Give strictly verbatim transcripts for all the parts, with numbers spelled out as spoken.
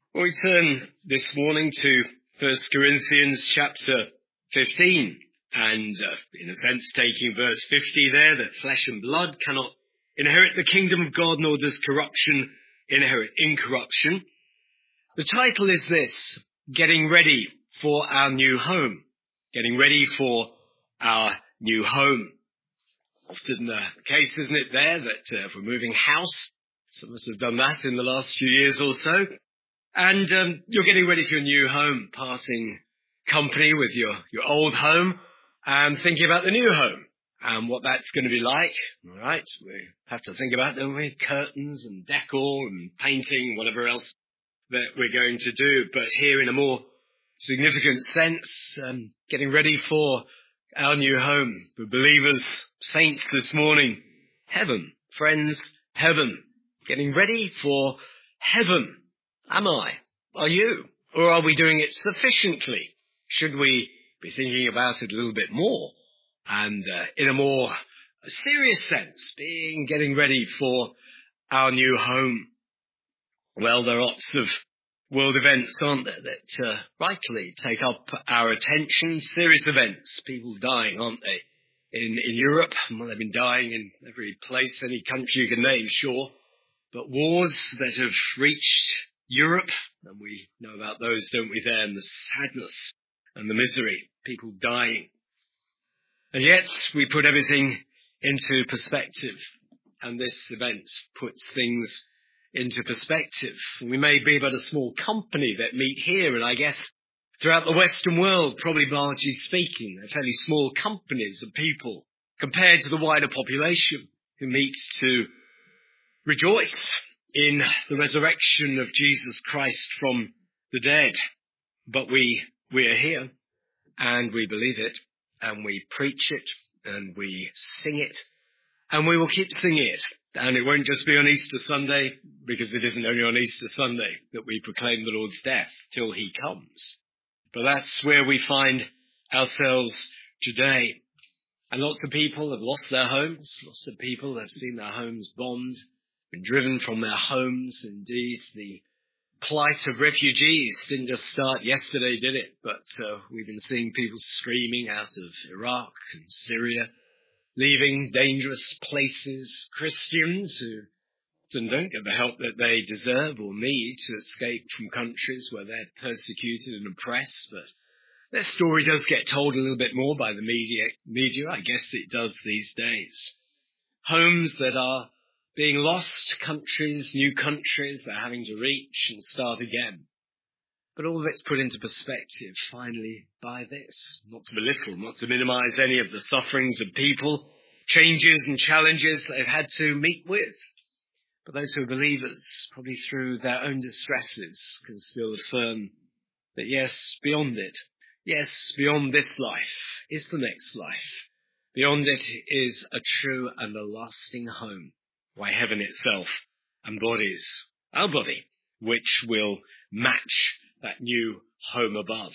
Well, we turn this morning to First Corinthians chapter fifteen, and uh, in a sense taking verse fifty there, that flesh and blood cannot inherit the kingdom of God, nor does corruption inherit incorruption. The title is this: Getting Ready for Our New Home. Getting ready for our new home. Often uh, the case, isn't it, there, that uh, if we're moving house, some of us have done that in the last few years or so, and um, you're getting ready for your new home, parting company with your, your old home, and thinking about the new home and what that's going to be like. All right, we have to think about, don't we, curtains and decor and painting, whatever else that we're going to do. But here in a more significant sense, um, getting ready for our new home. For believers, saints this morning, heaven, friends, heaven. Getting ready for heaven. Am I? Are you? Or are we doing it sufficiently? Should we be thinking about it a little bit more? And uh, in a more serious sense, being getting ready for our new home. Well, there are lots of world events, aren't there, that uh, rightly take up our attention. Serious events, people dying, aren't they? In in Europe, well, they've been dying in every place, any country you can name, sure. But wars that have reached Europe, and we know about those, don't we, there, and the sadness and the misery, people dying. And yet we put everything into perspective, and this event puts things into perspective. We may be but a small company that meet here, and I guess throughout the Western world, probably largely speaking, they're fairly small companies of people compared to the wider population who meet to rejoice in the resurrection of Jesus Christ from the dead. But we, we are here, and we believe it, and we preach it, and we sing it, and we will keep singing it. And it won't just be on Easter Sunday, because it isn't only on Easter Sunday that we proclaim the Lord's death till he comes. But that's where we find ourselves today. And lots of people have lost their homes. Lots of people have seen their homes bombed, been driven from their homes. Indeed, the plight of refugees didn't just start yesterday, did it? But uh, we've been seeing people streaming out of Iraq and Syria, leaving dangerous places, Christians who often don't get the help that they deserve or need to escape from countries where they're persecuted and oppressed. But their story does get told a little bit more by the media, media, I guess it does these days. Homes that are being lost, countries, new countries they're having to reach and start again. But all of it's put into perspective, finally, by this. Not to belittle, not to minimize any of the sufferings of people, changes and challenges they've had to meet with. But those who are believers, probably through their own distresses, can still affirm that yes, beyond it, yes, beyond this life is the next life. Beyond it is a true and a lasting home. Why, heaven itself embodies our body, which will match that new home above.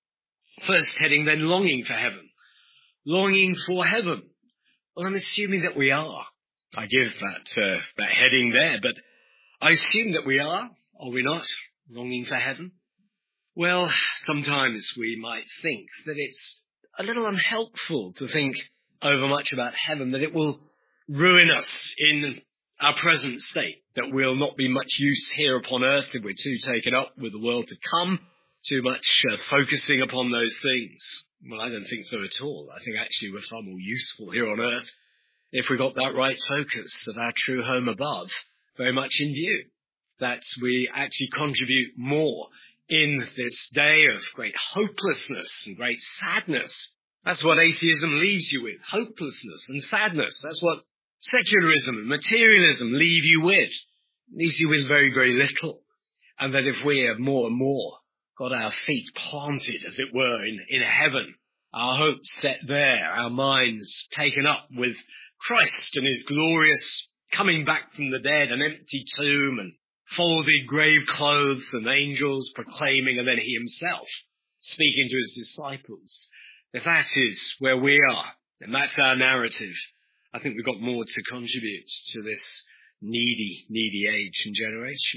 First heading then, longing for heaven. Longing for heaven. Well, I'm assuming that we are. I give that, uh, that heading there, but I assume that we are, are we not, longing for heaven? Well, sometimes we might think that it's a little unhelpful to think over much about heaven, that it will ruin us in our present state, that we'll not be much use here upon earth if we're too taken up with the world to come, too much uh, focusing upon those things. Well, I don't think so at all. I think actually we're far more useful here on earth if we got that right focus of our true home above very much in view, that we actually contribute more in this day of great hopelessness and great sadness. That's what atheism leaves you with, hopelessness and sadness. That's what secularism and materialism leave you with. Leaves you with very, very little. And that if we have more and more got our feet planted, as it were, in, in heaven, our hopes set there, our minds taken up with Christ and his glorious coming back from the dead, an empty tomb and folded grave clothes and angels proclaiming, and then he himself speaking to his disciples. If that is where we are, and that's our narrative, I think we've got more to contribute to this needy, needy age and generation.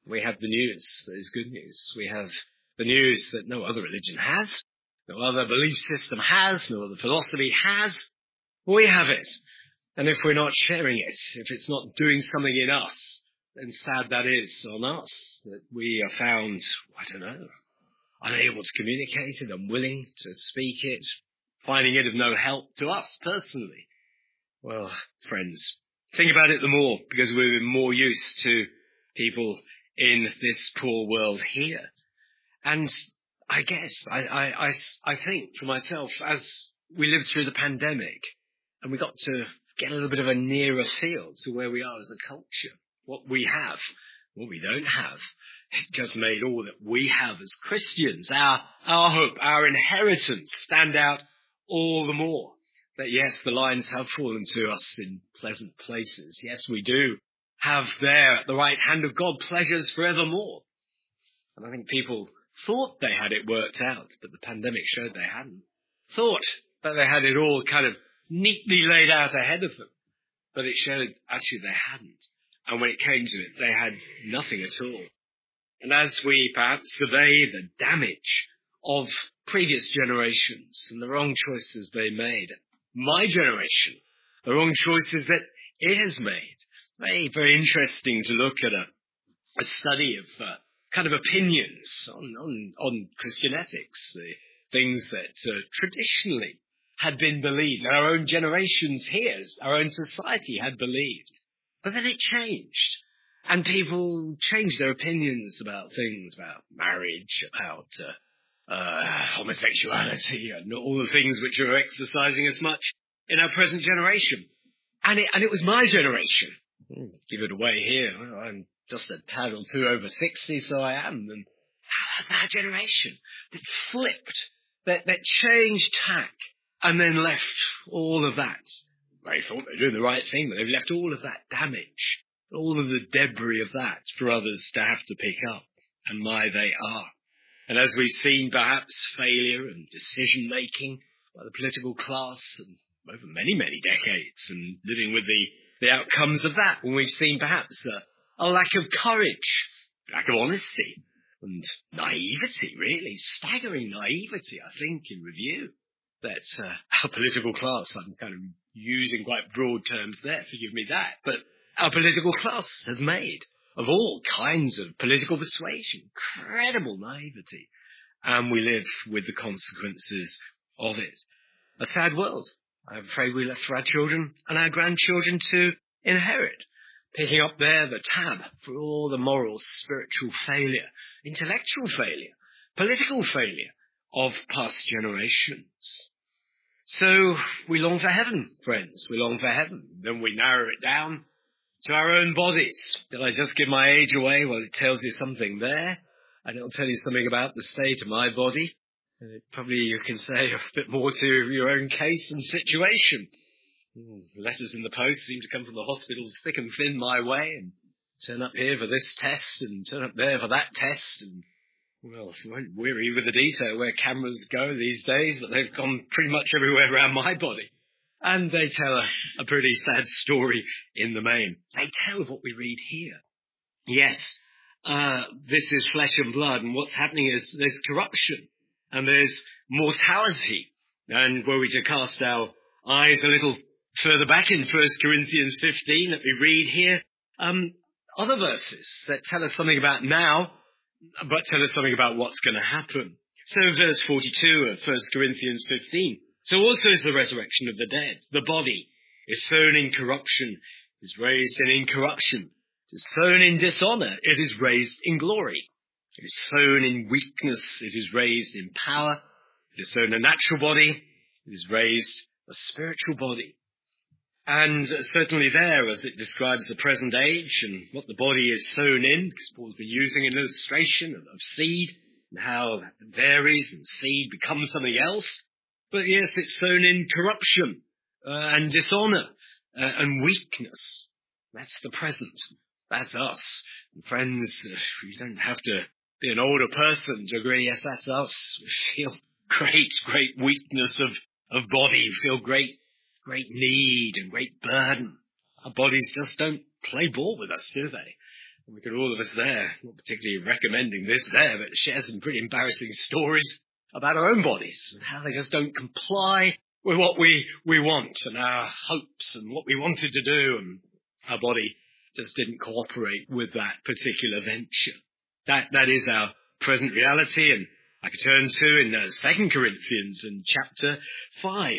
We have the news that is good news. We have the news that no other religion has, no other belief system has, no other philosophy has. We have it. And if we're not sharing it, if it's not doing something in us, then sad that is on us, that we are found, I don't know, unable to communicate it, unwilling to speak it, finding it of no help to us personally. Well, friends, think about it the more, because we're more used to people in this poor world here. And I guess, I, I, I, I think for myself, as we lived through the pandemic, and we got to get a little bit of a nearer feel to where we are as a culture, what we have, what we don't have. It just made all that we have as Christians, our, our hope, our inheritance, stand out all the more. That yes, the lines have fallen to us in pleasant places. Yes, we do have there at the right hand of God pleasures forevermore. And I think people thought they had it worked out, but the pandemic showed they hadn't. Thought that they had it all kind of neatly laid out ahead of them, but it showed actually they hadn't. And when it came to it, they had nothing at all. And as we perhaps survey the damage of previous generations and the wrong choices they made, my generation, the wrong choices that it has made, very, very interesting to look at a, a study of uh, kind of opinions on, on, on Christian ethics, the things that uh, traditionally had been believed, and our own generations here, our own society had believed. But then it changed, and people changed their opinions about things, about marriage, about uh, uh, homosexuality, and all the things which are exercising as much in our present generation. And it, and it was my generation. Give it away here. Well, I'm just a tad or two over sixty, so I am. And that's our generation that flipped, that, that changed tack, and then left all of that. They thought they were doing the right thing, but they've left all of that damage, all of the debris of that for others to have to pick up. And my, they are. And as we've seen perhaps failure and decision-making by the political class and over many, many decades, and living with the, the outcomes of that, when we've seen perhaps a, a lack of courage, lack of honesty, and naivety, really, staggering naivety, I think, in review. That uh, our political class, I'm kind of using quite broad terms there, forgive me that, but our political class has made of all kinds of political persuasion, incredible naivety, and we live with the consequences of it. A sad world, I'm afraid we left for our children and our grandchildren to inherit, picking up there the tab for all the moral, spiritual failure, intellectual failure, political failure of past generations. So we long for heaven, friends. We long for heaven. Then we narrow it down to our own bodies. Did I just give my age away? Well, it tells you something there, and it'll tell you something about the state of my body. And it probably you can say a bit more to your own case and situation. Letters in the post seem to come from the hospitals thick and thin my way, and turn up here for this test, and turn up there for that test, and well, I won't weary with the detail where cameras go these days, but they've gone pretty much everywhere around my body. And they tell a, a pretty sad story in the main. They tell what we read here. Yes, uh, this is flesh and blood, and what's happening is there's corruption, and there's mortality. And were we to cast our eyes a little further back in First Corinthians fifteen that we read here, um, other verses that tell us something about now, but tell us something about what's going to happen. So verse forty-two of First Corinthians fifteen. So also is the resurrection of the dead. The body is sown in corruption, is raised in incorruption. It is sown in dishonor, it is raised in glory. It is sown in weakness, it is raised in power. It is sown a natural body, it is raised a spiritual body. And certainly there, as it describes the present age and what the body is sown in, because Paul's been using an illustration of seed and how it varies and seed becomes something else. But yes, it's sown in corruption uh, and dishonor uh, and weakness. That's the present. That's us. And friends, you don't have to be an older person to agree, yes, that's us. We feel great, great weakness of, of body. We feel great Great need and great burden. Our bodies just don't play ball with us, do they? And we could all of us there, not particularly recommending this there, but share some pretty embarrassing stories about our own bodies and how they just don't comply with what we, we want and our hopes and what we wanted to do, and our body just didn't cooperate with that particular venture. That, that is our present reality, and I could turn to in uh, Second Corinthians in chapter five,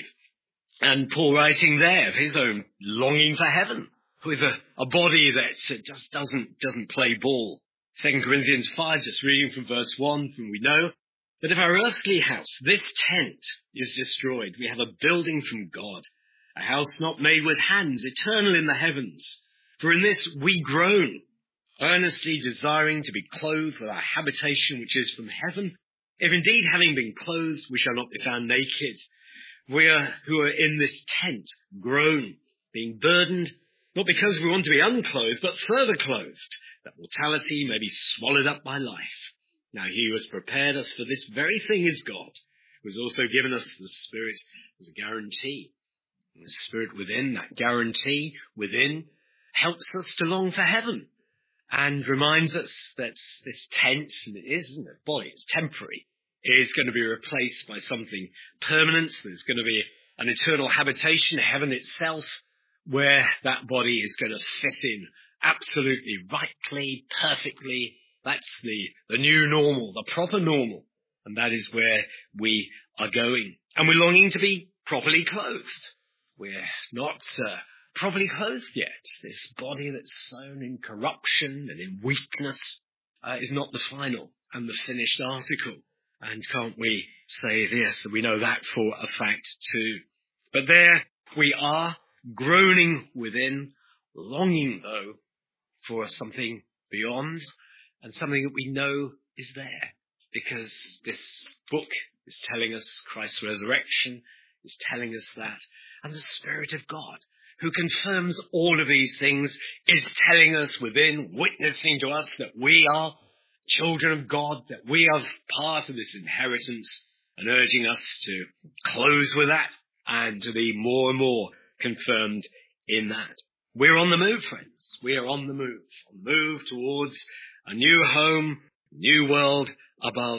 and Paul writing there of his own longing for heaven, with a, a body that just doesn't, doesn't play ball. Second Corinthians five, just reading from verse one, and we know that if our earthly house, this tent, is destroyed, we have a building from God, a house not made with hands, eternal in the heavens. For in this we groan, earnestly desiring to be clothed with our habitation which is from heaven, if indeed having been clothed we shall not be found naked. We are, who are in this tent, groan, being burdened, not because we want to be unclothed, but further clothed, that mortality may be swallowed up by life. Now he who has prepared us for this very thing is God, who has also given us the Spirit as a guarantee. And the Spirit within, that guarantee within, helps us to long for heaven, and reminds us that this tent, and it isn't a body, it's temporary, is going to be replaced by something permanent. There's going to be an eternal habitation, heaven itself, where that body is going to fit in absolutely rightly, perfectly. That's the, the new normal, the proper normal. And that is where we are going. And we're longing to be properly clothed. We're not uh, properly clothed yet. This body that's sown in corruption and in weakness uh, is not the final and the finished article. And can't we say this? We know that for a fact too. But there we are, groaning within, longing though for something beyond, and something that we know is there, because this book is telling us Christ's resurrection, is telling us that, and the Spirit of God, who confirms all of these things, is telling us within, witnessing to us that we are children of God, that we are part of this inheritance, and urging us to close with that and to be more and more confirmed in that. We're on the move, friends. We are on the move, on the move towards a new home, new world above.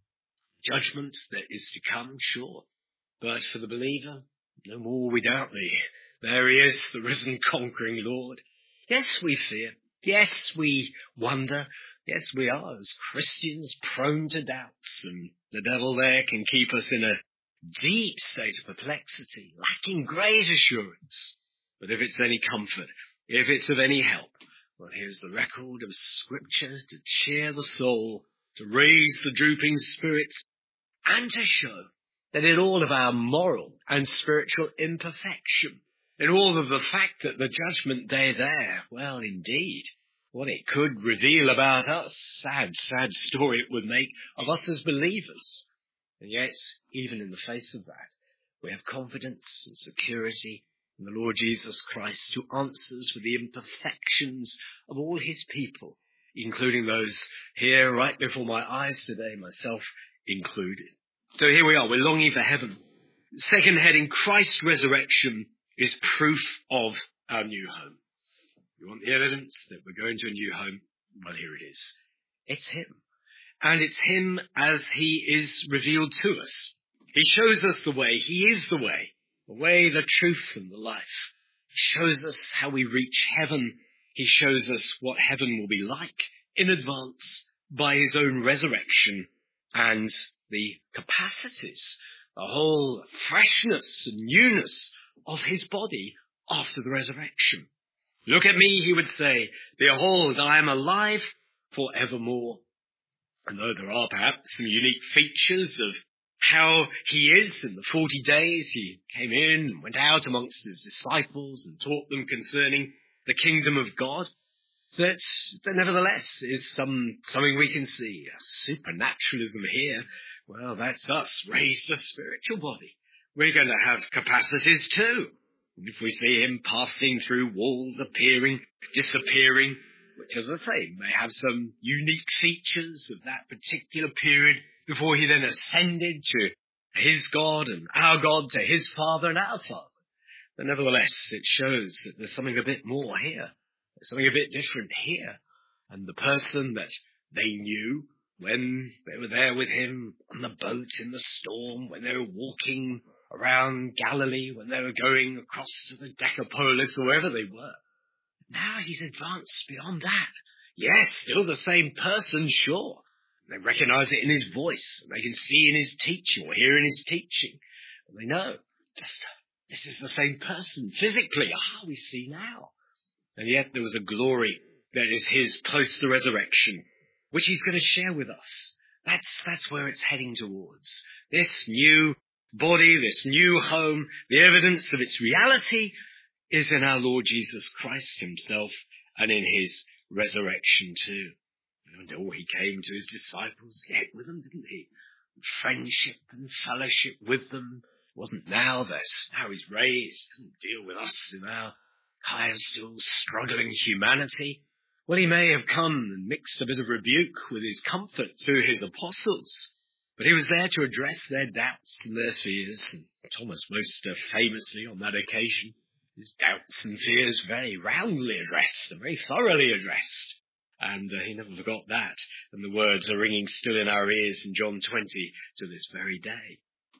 Judgment that is to come, sure. But for the believer, no more we doubt thee. There he is, the risen conquering Lord. Yes, we fear. Yes, we wonder. Yes, we are, as Christians, prone to doubts, and the devil there can keep us in a deep state of perplexity, lacking great assurance. But if it's any comfort, if it's of any help, well, here's the record of Scripture to cheer the soul, to raise the drooping spirits, and to show that in all of our moral and spiritual imperfection, in all of the fact that the judgment day there, well, indeed, what it could reveal about us, sad, sad story it would make of us as believers. And yet, even in the face of that, we have confidence and security in the Lord Jesus Christ, who answers for the imperfections of all his people, including those here right before my eyes today, myself included. So here we are, we're longing for heaven. Second heading, Christ's resurrection is proof of our new home. You want the evidence that we're going to a new home? Well, here it is. It's him. And it's him as he is revealed to us. He shows us the way. He is the way. The way, the truth, and the life. He shows us how we reach heaven. He shows us what heaven will be like in advance by his own resurrection and the capacities, the whole freshness and newness of his body after the resurrection. Look at me, he would say. Behold, I am alive forevermore. And though there are perhaps some unique features of how he is in the forty days he came in and went out amongst his disciples and taught them concerning the kingdom of God, that, that nevertheless is some something we can see. A supernaturalism here. Well, that's us, raised a spiritual body. We're going to have capacities too. And if we see him passing through walls, appearing, disappearing, which, as I say, may have some unique features of that particular period before he then ascended to his God and our God, to his Father and our Father. But nevertheless, it shows that there's something a bit more here. There's something a bit different here. And the person that they knew when they were there with him on the boat in the storm, when they were walking around Galilee, when they were going across to the Decapolis or wherever they were. Now he's advanced beyond that. Yes, still the same person, sure. They recognize it in his voice, and they can see in his teaching or hear in his teaching. And they know, just, this is the same person physically. Ah, we see now. And yet there was a glory that is his post the resurrection, which he's going to share with us. That's, that's where it's heading towards. This new body, this new home, the evidence of its reality is in our Lord Jesus Christ himself and in his resurrection too. And oh, he came to his disciples, he ate with them, didn't he? Friendship and fellowship with them. It wasn't now that now he's raised, doesn't deal with us in our kind of still struggling humanity. Well, he may have come and mixed a bit of rebuke with his comfort to his apostles, but he was there to address their doubts and their fears. And Thomas most uh, famously on that occasion, his doubts and fears very roundly addressed and very thoroughly addressed. And uh, he never forgot that. And the words are ringing still in our ears in John twenty to this very day.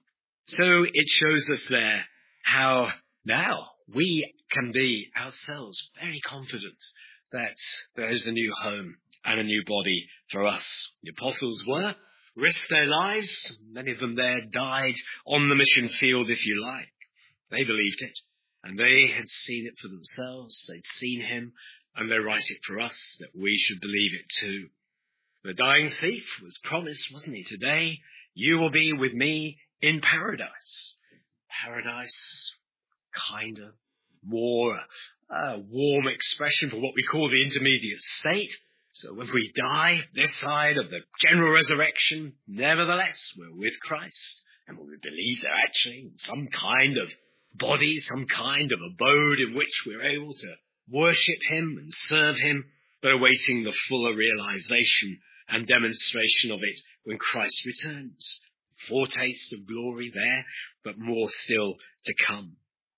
So it shows us there how now we can be ourselves very confident that there is a new home and a new body for us. The apostles were, risked their lives. Many of them there died on the mission field, if you like. They believed it, and they had seen it for themselves. They'd seen him. And they write it for us that we should believe it too. The dying thief was promised, wasn't he? Today, you will be with me in paradise. Paradise, kinder, more a warm expression for what we call the intermediate state. So when we die this side of the general resurrection, nevertheless, we're with Christ. And we believe they're actually in some kind of body, some kind of abode in which we're able to worship him and serve him, but awaiting the fuller realization and demonstration of it when Christ returns. Foretaste of glory there, but more still to come.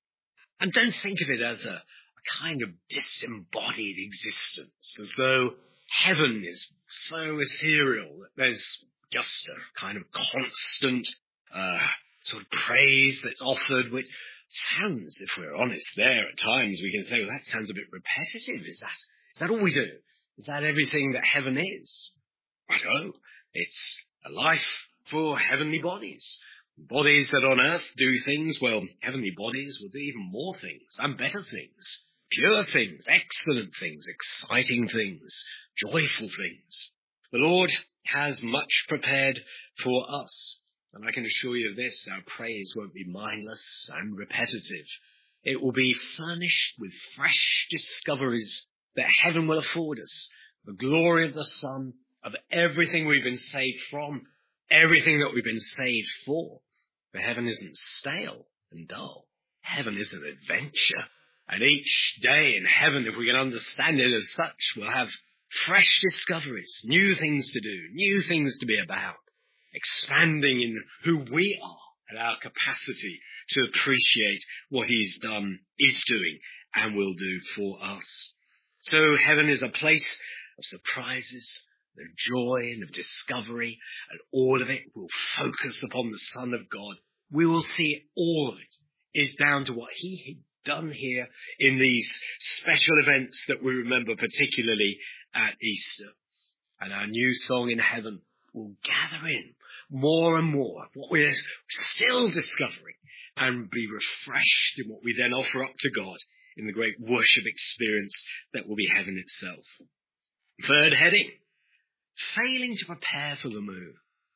And don't think of it as a, a kind of disembodied existence, as though heaven is so ethereal that there's just a kind of constant uh, sort of praise that's offered, which sounds, if we're honest there at times, we can say, well, that sounds a bit repetitive. Is that, is that all we do? Is that everything that heaven is? I know. It's a life for heavenly bodies. Bodies that on earth do things, well, heavenly bodies will do even more things and better things. Pure things, excellent things, exciting things, joyful things. The Lord has much prepared for us. And I can assure you of this, our praise won't be mindless and repetitive. It will be furnished with fresh discoveries that heaven will afford us. The glory of the Son, of everything we've been saved from, everything that we've been saved for. For heaven isn't stale and dull. Heaven is an adventure. And each day in heaven, if we can understand it as such, we'll have fresh discoveries, new things to do, new things to be about. Expanding in who we are and our capacity to appreciate what he's done, is doing, and will do for us. So heaven is a place of surprises, of joy and of discovery, and all of it will focus upon the Son of God. We will see all of it is down to what he had done here in these special events that we remember particularly at Easter. And our new song in heaven will gather in more and more of what we're still discovering and be refreshed in what we then offer up to God in the great worship experience that will be heaven itself. Third heading, failing to prepare for the move.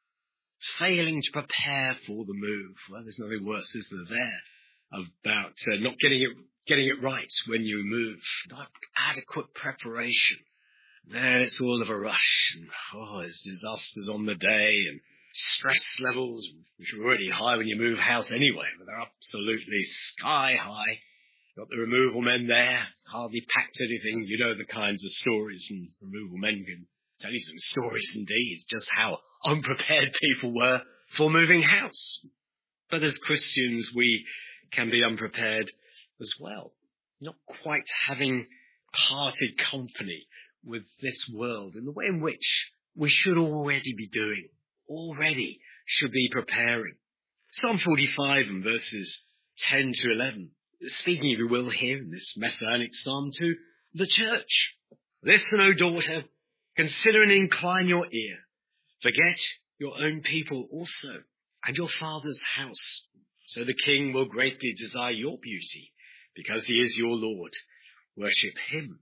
Failing to prepare for the move. Well, there's nothing worse, is there, there about uh, not getting it getting it right when you move. Not adequate preparation. Then it's all of a rush, and oh, there's disasters on the day, and stress levels, which are already high when you move house anyway, but they're absolutely sky high. Got the removal men there, hardly packed anything. You know the kinds of stories, and removal men can tell you some stories indeed, just how unprepared people were for moving house. But as Christians, we can be unprepared as well, not quite having parted company with this world in the way in which we should already be doing, already should be preparing. Psalm forty-five and verses ten to eleven, speaking, if you will, here in this messianic psalm to the church. Listen, O daughter, consider and incline your ear. Forget your own people also, and your father's house. So the king will greatly desire your beauty, because he is your Lord. Worship him.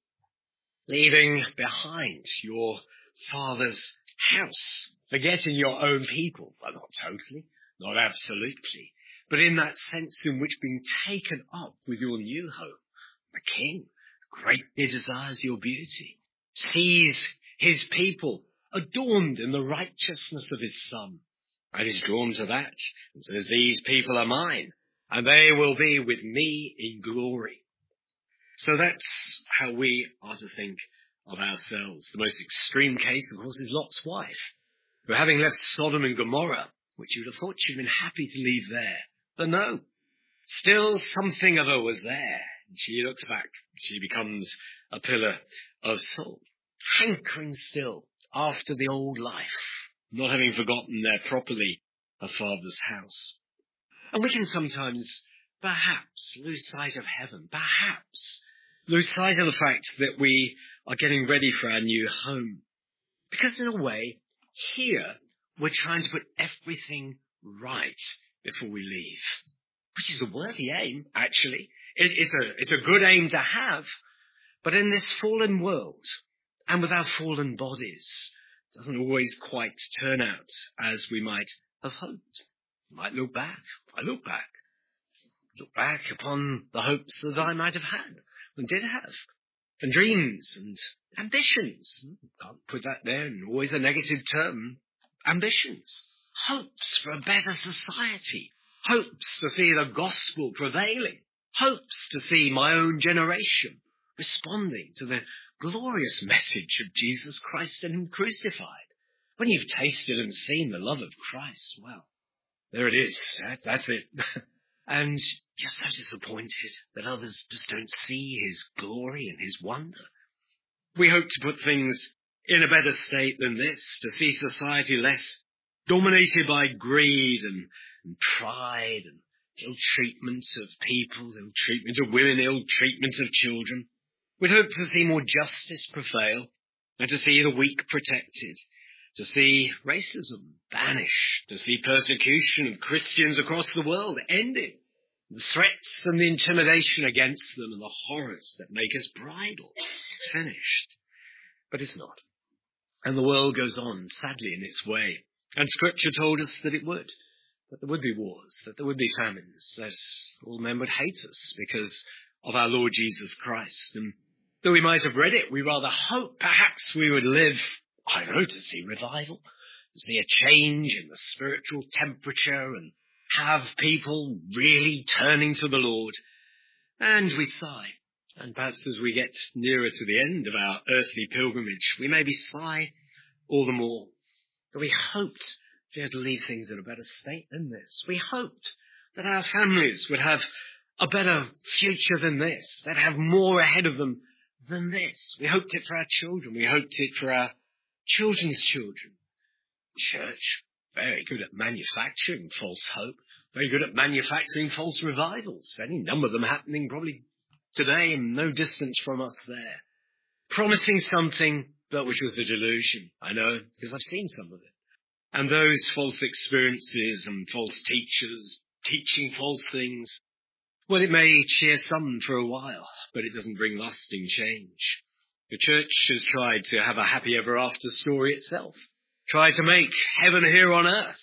Leaving behind your father's house, forgetting your own people. Well, not totally, not absolutely, but in that sense in which being taken up with your new home, the king greatly desires your beauty, sees his people adorned in the righteousness of his Son, and is drawn to that, and says, these people are mine, and they will be with me in glory. So that's how we are to think of ourselves. The most extreme case, of course, is Lot's wife, who, having left Sodom and Gomorrah, which you'd have thought she'd been happy to leave there, but no, still something of her was there. And she looks back, she becomes a pillar of salt, hankering still after the old life, not having forgotten there properly her father's house. And we can sometimes, perhaps, lose sight of heaven, perhaps lose sight of the fact that we are getting ready for our new home. Because in a way, here, we're trying to put everything right before we leave, which is a worthy aim, actually. It, it's a, it's a good aim to have, but in this fallen world, and with our fallen bodies, it doesn't always quite turn out as we might have hoped. We might look back. I look back. Look back upon the hopes that I might have had and did have, and dreams and ambitions. Can't put that there in always a negative term. Ambitions. Hopes for a better society. Hopes to see the gospel prevailing. Hopes to see my own generation responding to the glorious message of Jesus Christ and Him crucified. When you've tasted and seen the love of Christ, well, there it is. That, that's it. And you're so disappointed that others just don't see His glory and His wonder. We hope to put things in a better state than this, to see society less dominated by greed and, and pride and ill treatment of people, ill treatment of women, ill treatment of children. We'd hope to see more justice prevail and to see the weak protected, to see racism vanish, to see persecution of Christians across the world ended, the threats and the intimidation against them and the horrors that make us bridle finished. But it's not. And the world goes on, sadly, in its way. And Scripture told us that it would, that there would be wars, that there would be famines, that all men would hate us because of our Lord Jesus Christ. And though we might have read it, we rather hope perhaps we would live, I don't know, to see revival, to see a change in the spiritual temperature and have people really turning to the Lord. And we sigh. And perhaps as we get nearer to the end of our earthly pilgrimage, we maybe sigh all the more. That we hoped to be able to leave things in a better state than this. We hoped that our families would have a better future than this. They'd have more ahead of them than this. We hoped it for our children. We hoped it for our children's children. Church, very good at manufacturing false hope. Very good at manufacturing false revivals. Any number of them happening probably today and no distance from us there. Promising something, but which was a delusion. I know, because I've seen some of it. And those false experiences and false teachers teaching false things, well, it may cheer some for a while, but it doesn't bring lasting change. The church has tried to have a happy ever after story itself, tried to make heaven here on earth.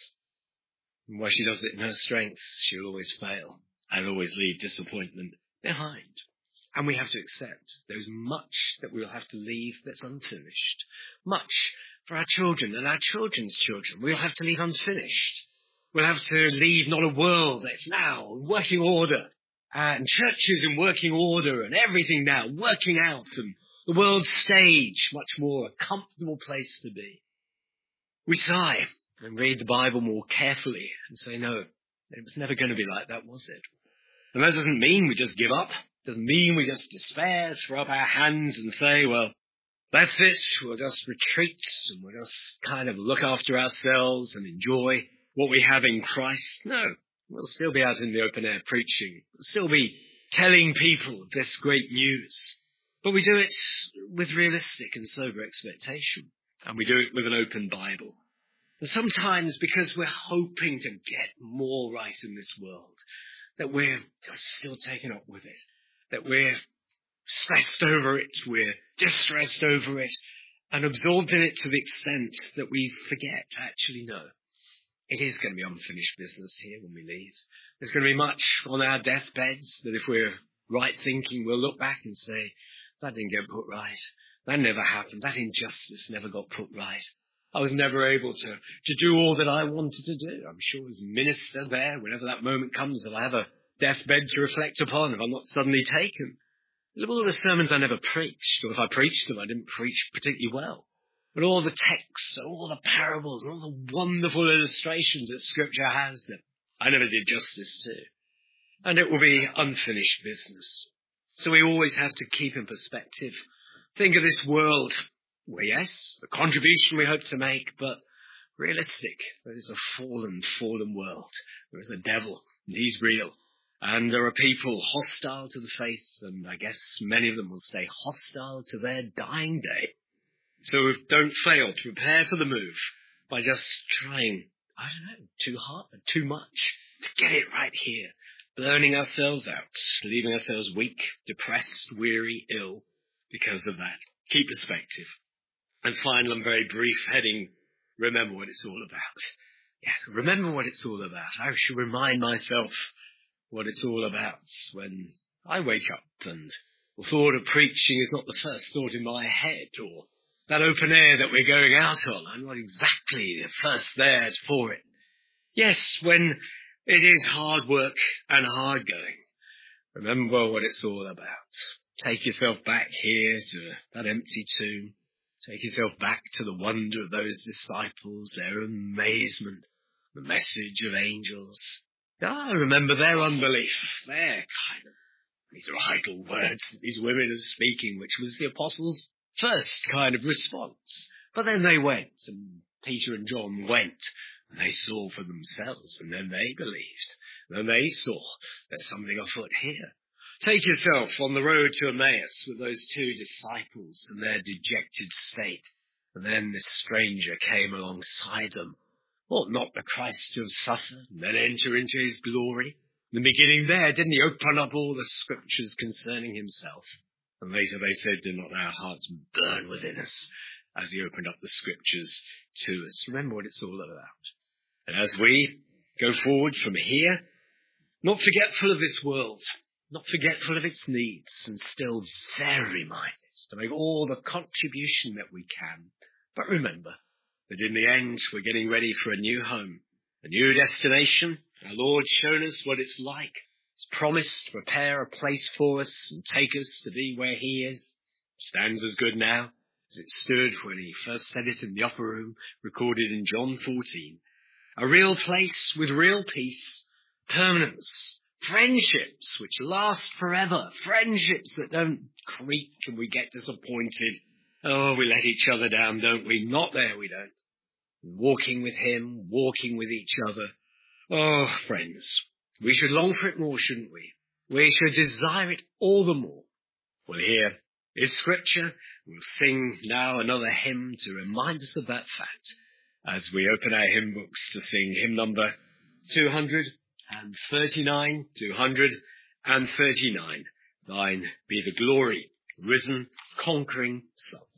And while she does it in her strength, she'll always fail and always leave disappointment behind. And we have to accept there's much that we'll have to leave that's unfinished. Much for our children and our children's children we'll have to leave unfinished. We'll have to leave not a world that's now in working order, and churches in working order, and everything now working out, and the world's stage much more a comfortable place to be. We sigh and read the Bible more carefully and say, no, it was never going to be like that, was it? And that doesn't mean we just give up. Doesn't mean we just despair, throw up our hands and say, well, that's it, we'll just retreat and we'll just kind of look after ourselves and enjoy what we have in Christ. No, we'll still be out in the open air preaching. We'll still be telling people this great news. But we do it with realistic and sober expectation. And we do it with an open Bible. And sometimes because we're hoping to get more right in this world, that we're just still taken up with it, that we're stressed over it, we're distressed over it, and absorbed in it to the extent that we forget to actually know. It is going to be unfinished business here when we leave. There's going to be much on our deathbeds that if we're right thinking, we'll look back and say, that didn't get put right. That never happened. That injustice never got put right. I was never able to, to do all that I wanted to do. I'm sure as minister there, whenever that moment comes, I'll have a deathbed to reflect upon if I'm not suddenly taken. Look at all the sermons I never preached, or if I preached them, I didn't preach particularly well. But all the texts, all the parables, all the wonderful illustrations that Scripture has that I never did justice to. And it will be unfinished business. So we always have to keep in perspective. Think of this world. Well, yes, the contribution we hope to make, but realistic. There is a fallen, fallen world. There is a devil, and he's real. And there are people hostile to the faith, and I guess many of them will stay hostile to their dying day. So don't fail to prepare for the move by just trying, I don't know, too hard, too much to get it right here. Burning ourselves out, leaving ourselves weak, depressed, weary, ill because of that. Keep perspective. And final and very brief heading, remember what it's all about. Yeah, remember what it's all about. I should remind myself what it's all about when I wake up, and the thought of preaching is not the first thought in my head, or that open air that we're going out on. I'm not exactly the first there for it. Yes, when it is hard work and hard going, remember what it's all about. Take yourself back here to that empty tomb. Take yourself back to the wonder of those disciples, their amazement, the message of angels. Ah, remember their unbelief, their kind of, these are idle words that these women are speaking, which was the apostles' first kind of response. But then they went, and Peter and John went, and they saw for themselves, and then they believed. And then they saw there's something afoot here. Take yourself on the road to Emmaus with those two disciples and their dejected state. And then this stranger came alongside them. Ought not the Christ to have suffered and then enter into his glory? In the beginning there, didn't he open up all the scriptures concerning himself? And later they said, did not our hearts burn within us as he opened up the scriptures to us? Remember what it's all about. And as we go forward from here, not forgetful of this world, not forgetful of its needs, and still very minded to make all the contribution that we can. But remember that in the end, we're getting ready for a new home, a new destination. Our Lord's shown us what it's like. He's promised to prepare a place for us and take us to be where he is. It stands as good now as it stood when he first said it in the upper room, recorded in John fourteen. A real place with real peace, permanence, friendships which last forever, friendships that don't creak and we get disappointed. Oh, we let each other down, don't we? Not there, we don't. Walking with him, walking with each other. Oh, friends, we should long for it more, shouldn't we? We should desire it all the more. Well, here is Scripture. We'll sing now another hymn to remind us of that fact as we open our hymn books to sing hymn number two hundred thirty-nine, two hundred thirty-nine. Thine be the glory, risen, conquering Son.